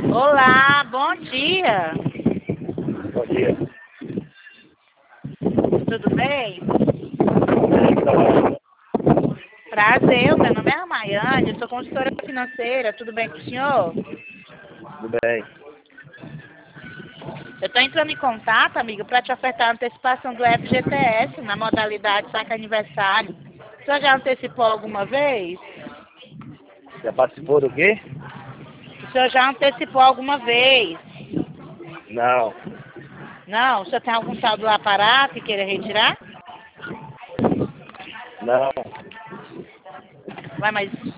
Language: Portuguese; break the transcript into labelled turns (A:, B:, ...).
A: Olá, bom dia.
B: Bom dia.
A: Tudo bem?
B: Então,
A: Prazer, meu nome é Ramayane, eu sou consultora financeira, tudo bem com o senhor?
B: tudo bem.
A: Eu estou entrando em contato, amigo, para te ofertar a antecipação do FGTS na modalidade saque aniversário. O senhor já antecipou alguma vez?
B: Já participou do quê?
A: O senhor já antecipou alguma vez?
B: Não.
A: Não? O senhor tem algum saldo lá parado e queira retirar?
B: Não.
A: Ué, mas o